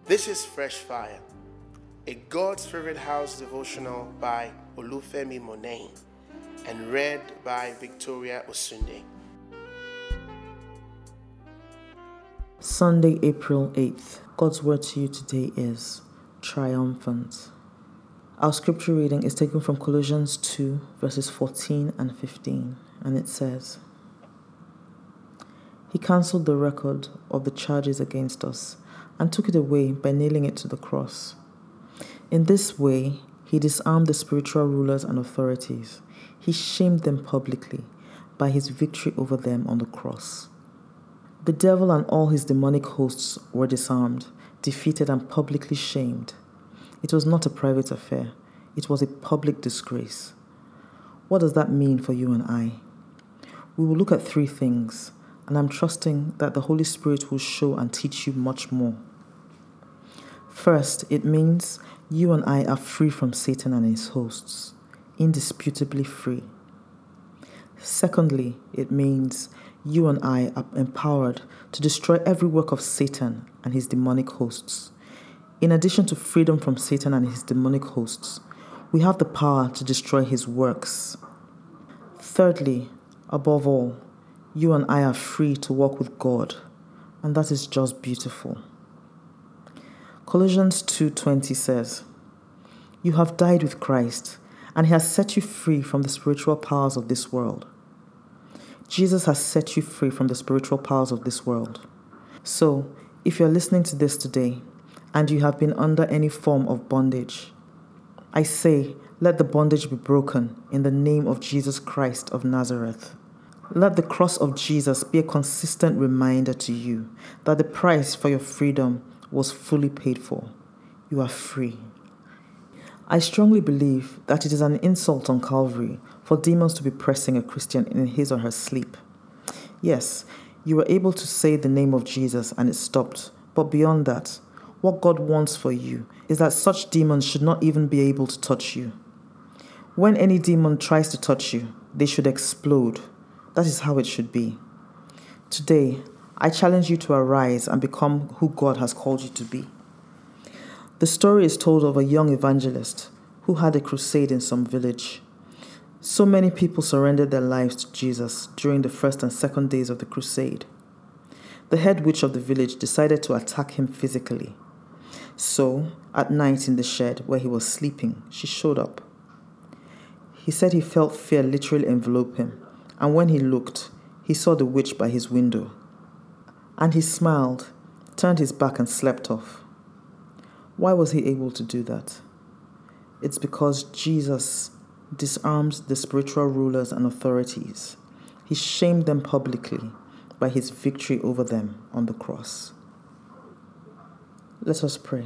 This is Fresh Fire, a God's Favorite House devotional by Olufemi Monain and read by Victoria Osunde. Sunday, April 8th. God's word to you today is triumphant. Our scripture reading is taken from Colossians 2, verses 14 and 15, and it says, He cancelled the record of the charges against us and took it away by nailing it to the cross. In this way, he disarmed the spiritual rulers and authorities. He shamed them publicly by his victory over them on the cross. The devil and all his demonic hosts were disarmed, defeated, and publicly shamed. It was not a private affair. It was a public disgrace. What does that mean for you and I? We will look at three things, and I'm trusting that the Holy Spirit will show and teach you much more. First, it means you and I are free from Satan and his hosts, indisputably free. Secondly, it means you and I are empowered to destroy every work of Satan and his demonic hosts. In addition to freedom from Satan and his demonic hosts, we have the power to destroy his works. Thirdly, above all, you and I are free to walk with God, and that is just beautiful. Colossians 2:20 says, You have died with Christ, and he has set you free from the spiritual powers of this world. Jesus has set you free from the spiritual powers of this world. So, if you're listening to this today, and you have been under any form of bondage, I say, let the bondage be broken in the name of Jesus Christ of Nazareth. Let the cross of Jesus be a consistent reminder to you that the price for your freedom was fully paid for. You are free. I strongly believe that it is an insult on Calvary for demons to be pressing a Christian in his or her sleep. Yes, you were able to say the name of Jesus and it stopped, but beyond that, what God wants for you is that such demons should not even be able to touch you. When any demon tries to touch you, they should explode. That is how it should be. Today, I challenge you to arise and become who God has called you to be. The story is told of a young evangelist who had a crusade in some village. So many people surrendered their lives to Jesus during the first and second days of the crusade. The head witch of the village decided to attack him physically. So, at night in the shed where he was sleeping, she showed up. He said he felt fear literally envelope him, and when he looked, he saw the witch by his window. And he smiled, turned his back and slept off. Why was he able to do that? It's because Jesus disarmed the spiritual rulers and authorities. He shamed them publicly by his victory over them on the cross. Let us pray.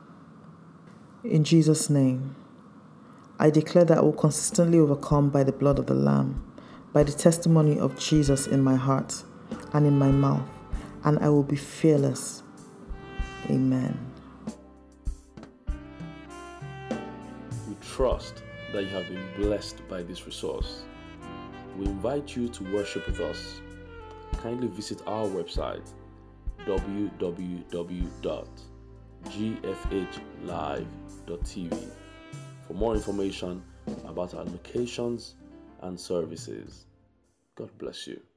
In Jesus' name, I declare that I will consistently overcome by the blood of the Lamb, by the testimony of Jesus in my heart and in my mouth, and I will be fearless. Amen. We trust that you have been blessed by this resource. We invite you to worship with us. Kindly visit our website www.gfhlive.tv for more information about our locations and services. God bless you.